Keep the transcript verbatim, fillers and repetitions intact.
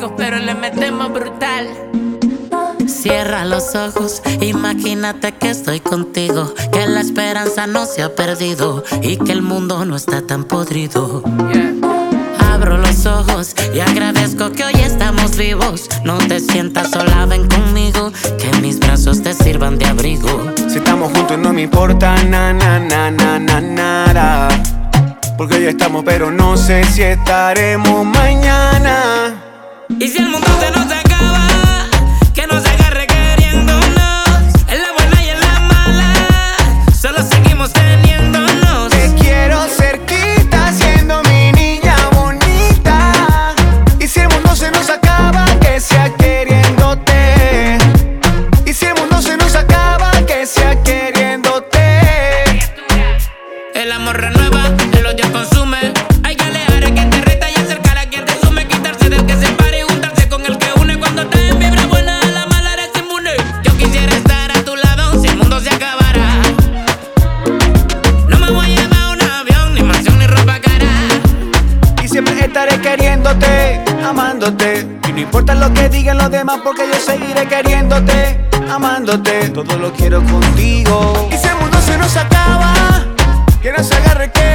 básico, pero le metemos brutal. Cierra los ojos, imagínate que estoy contigo, que la esperanza no se ha perdido y que el mundo no está tan podrido. Yeah. Abro los ojos y agradezco que hoy estamos vivos. No te sientas sola, ven conmigo, que mis brazos te sirvan de abrigo. Si estamos juntos no me importa na, na, na, na, na, nada, porque hoy estamos pero no sé si estaremos mañana. Y si el mundo se nos acaba, que nos agarre queriéndonos, en la buena y en la mala, solo seguimos teniéndonos. Te quiero cerquita siendo mi niña bonita. Y si el mundo se nos acaba, que sea queriéndote. Y si el mundo se nos acaba, que sea queriéndote. El amor renueva, el odio consume. Hay que alejar a quien te reta y acercar a quien te sume. Quitarse del que separa y juntarse con el que une. Cuando estás en vibra buena, a la mala eres inmune. Yo quisiera estar a tu lado si el mundo se acabara. No me voy a llevar un avión, ni mansión, ni ropa cara. Y siempre estaré queriéndote, amándote. Y no importa lo que digan los demás, porque yo seguiré queriéndote, amándote. Todo lo quiero contigo. Y si el mundo se nos acaba, que nos agarre que